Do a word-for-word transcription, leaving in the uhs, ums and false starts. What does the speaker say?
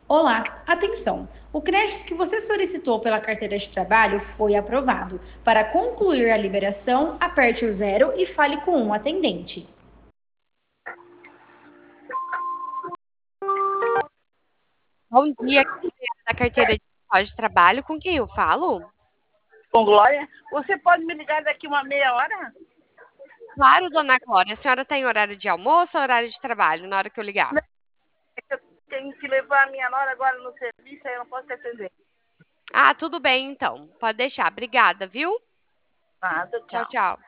Olá, atenção! O crédito que você solicitou pela carteira de trabalho foi aprovado. Para concluir a liberação, aperte o zero e fale com um atendente. Bom dia, da carteira de de trabalho, com quem eu falo? Com Glória. Você pode me ligar daqui uma meia hora? Claro, dona Glória. A senhora está em horário de almoço ou horário de trabalho, na hora que eu ligar? É que eu tenho que levar a minha nora agora no serviço, aí eu não posso te atender. Ah, tudo bem, então. Pode deixar. Obrigada, viu? Nada, Tchau, tchau. tchau.